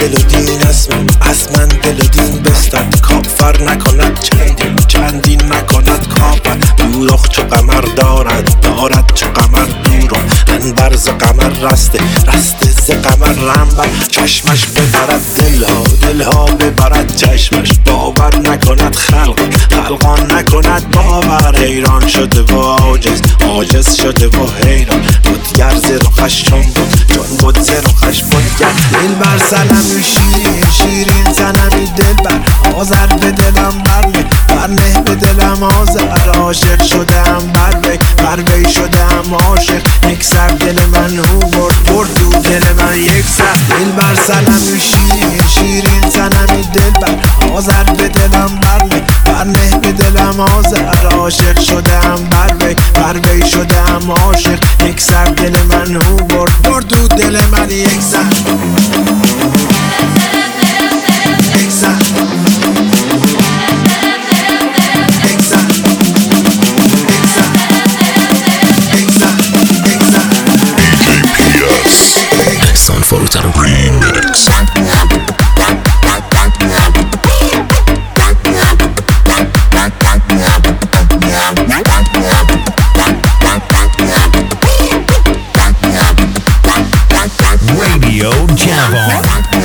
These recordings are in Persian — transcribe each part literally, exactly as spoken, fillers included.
دل و دین اسمم، از من دل و دین بستد. کافر نکند چندین، چندین نکند کافر. دوراخ چو قمر دارد، دارد چو قمر دورم. انبر ز قمر رسته، رسته ز قمر رنبر. چشمش ببرد دلها، دلها ببرد چشمش. باور نکند خلق، خلقان نکند باور. حیران شده و عاجز، عاجز شده و حیران. بودگر ز رخش چون بود، چون بود ز رخش بودگر. دل بر سنمی شیرین، شیرین سنمی دل بر. آذر به دلم برنه، برنه به دلم آذر. عاشق شدم بر وی، بر وی شدم عاشق. یک سر دل من او برد، برد دو دل من یک سر. دل بر سنمی شیرین، شیرین سنمی دل بر. آذر به دلم برنه، برنه به دلم آذر. عاشق شدم بر وی، بر وی شدم عاشق. یک سر دل من او برد، برد دو دل من یک سر. یک سر Forutan Remix. Radio Javon.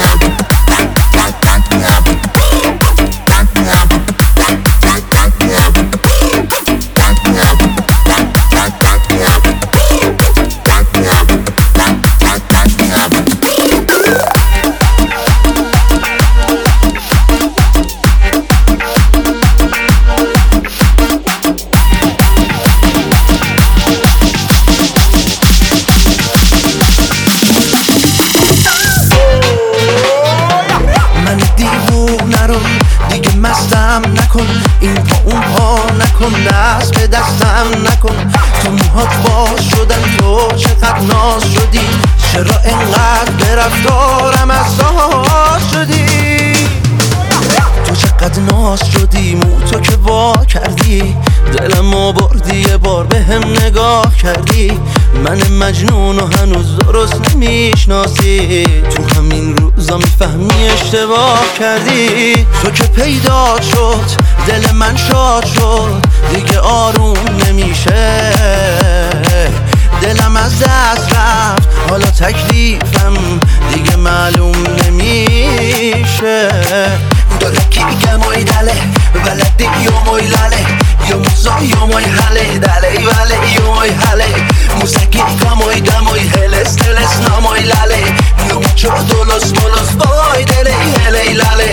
نکن این پا اون پا نکن، دست به دستم نکن. تو موهات باز شدن، تو چقدر ناز شدی. چرا انقدر به رفتارم اساس شدی؟ تو چقدر ناز شدی، مو تو که وا کردی. دلمو بردی یه بار به هم نگاه کردی. من مجنون و هنوز درست نمیشناسی. تو همین روزا میفهمی اشتباه کردی. تو که پیدا شد دل من شاد شد، دیگه آروم نمیشه. دلم از دست رفت، حالا تکلیفم دیگه معلوم نمیشه. دلکی گمای دله بلدی یومای لاله، یوموزا یومای حله دله وله یومای حله. موسیقی کامای دمای هلس تلس نامای لاله. یوموچو دولس مولس بای دله هله لاله.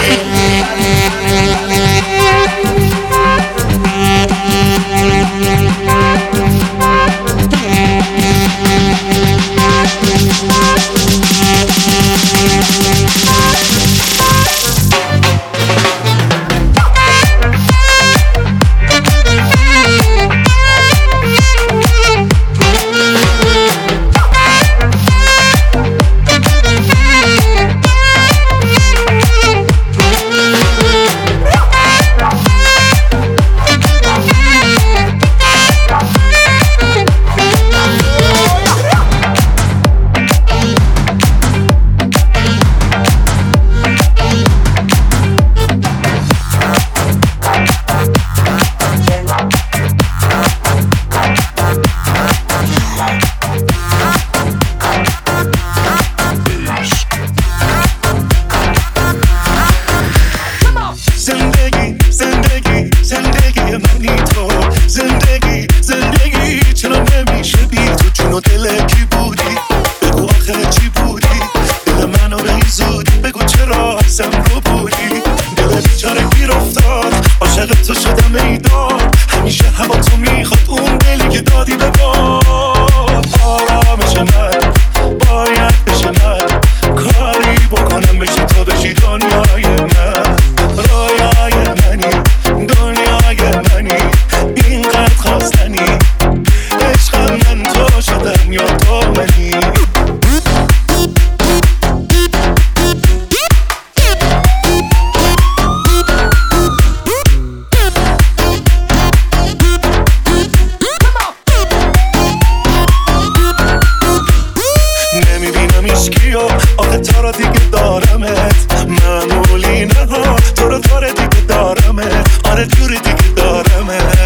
حتی را دیگه دارمت، معمولی نه ها، تو رو داره دیگه دارمت، آره جوری دیگه دارمت.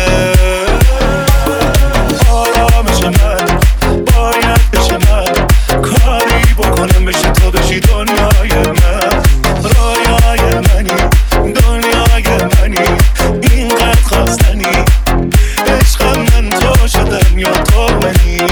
آرامش من باید بشه من، کاری بکنم بشه تو بشی دنیای من، رویای منی دنیای منی، اینقدر خواستنی عشقم من تو شدم یا تو منی.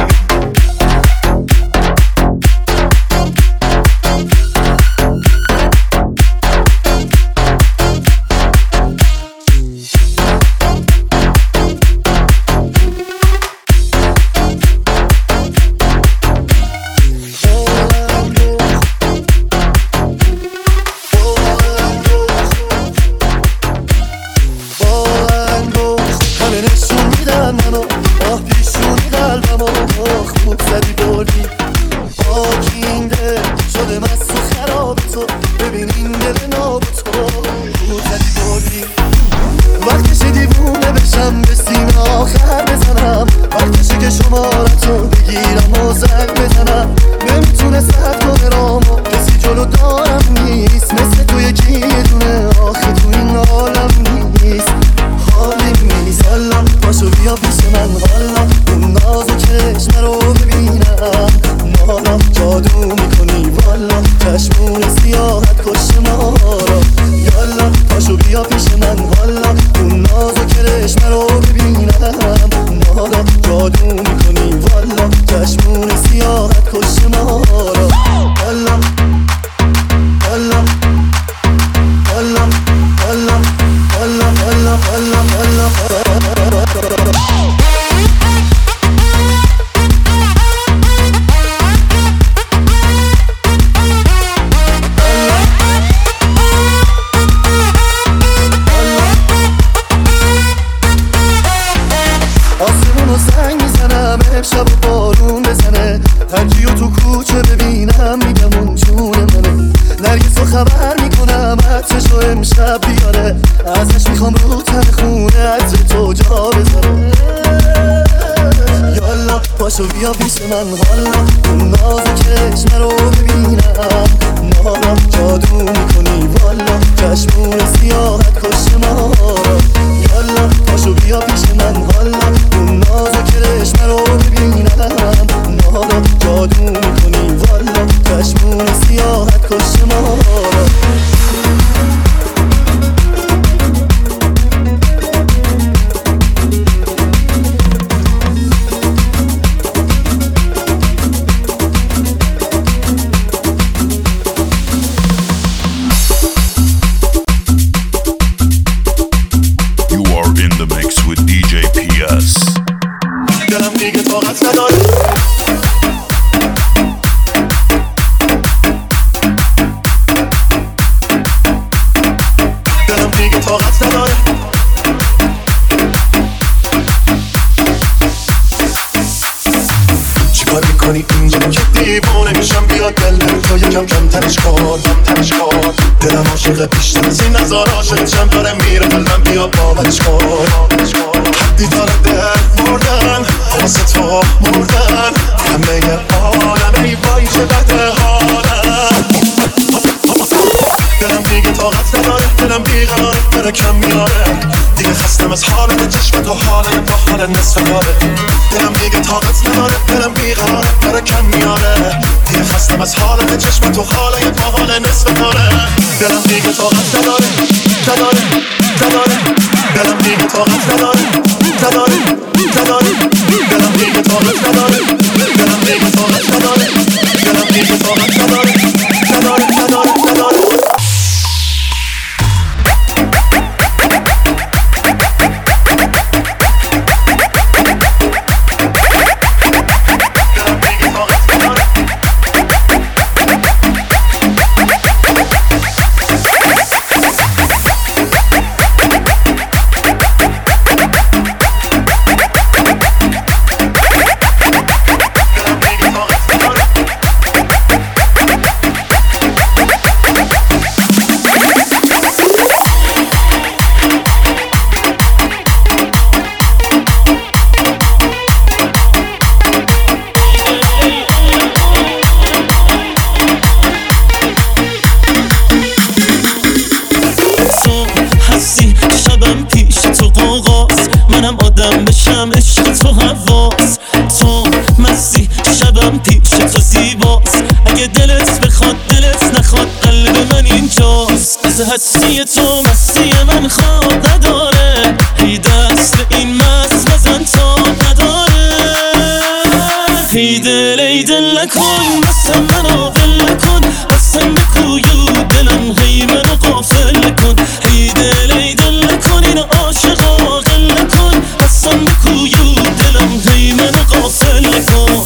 وقت هستی تو مستی من خواب نداره، هی دست این مست مزن تا نداره. هی دل ای دل نکن بسم منو ول کن، بسم بکویو دلم هی منو غافل کن. هی دل ای دل نکن این عاشقا غل کن، بسم بکویو دلم هی منو غافل کن.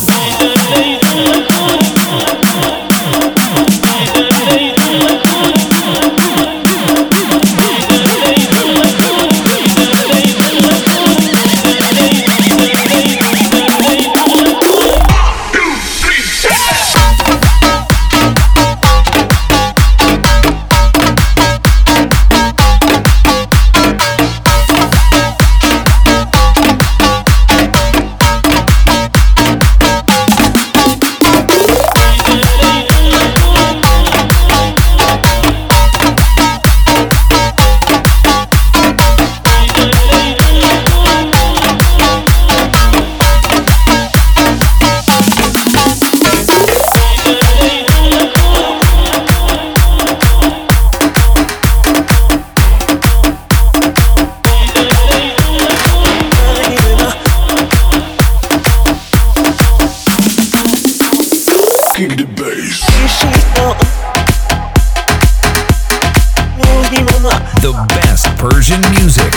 The best Persian music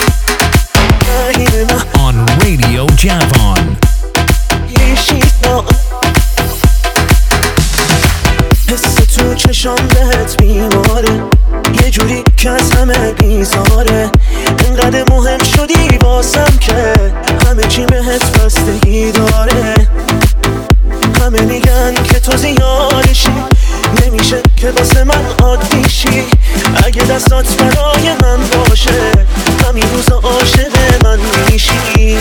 on Radio Javon. حس تو چشام بهت بیماره، یه جوری که از همه بیزاره. اینقدر مهم شدی واسم که همه چی بهت بستگی داره. همه میگن که تو زیادشی، نمیشه که واسه من عادی شی. اگه دستات برای من باشه همین روزا عاشق من میشی.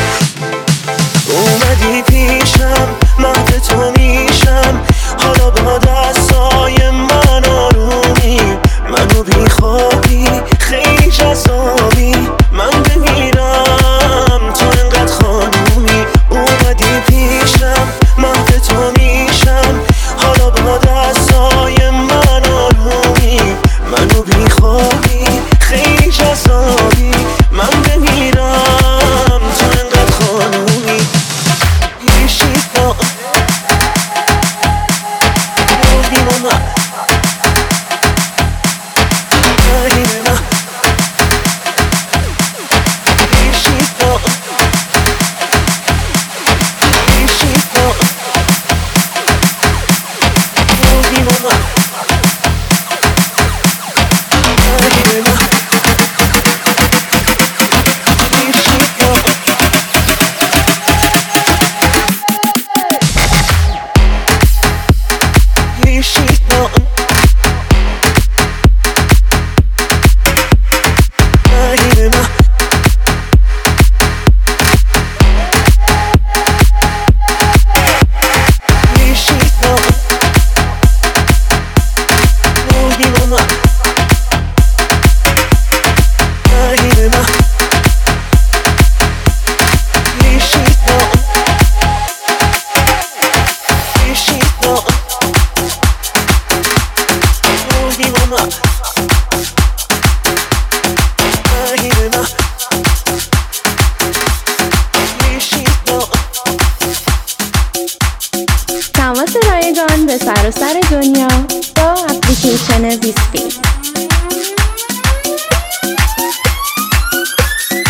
اومدی پیشم مهد تو میشم، حالا با دستای من آرومی. منو بیخوابی خیلی جذابی، من بمیرم تو انقدر خانومی. اومدی پیشم مهد تو میشم، حالا با دستای من آرومی. منو بیخوابی خیلی جذابی، من بمیرم تو انقدر خانومی. یشی با روحی ماما نهیمه ما. یشی با یشی با روحی ماما نهیمه ما. یشی با یشی با نهیمه ما. یشی با روحی ماما نهیمه ما. یشی با یشی با روحی ماما نهیمه ما. یشی با تماس رایگان به سراسر دنیا با اپلیکیشن ویسپی.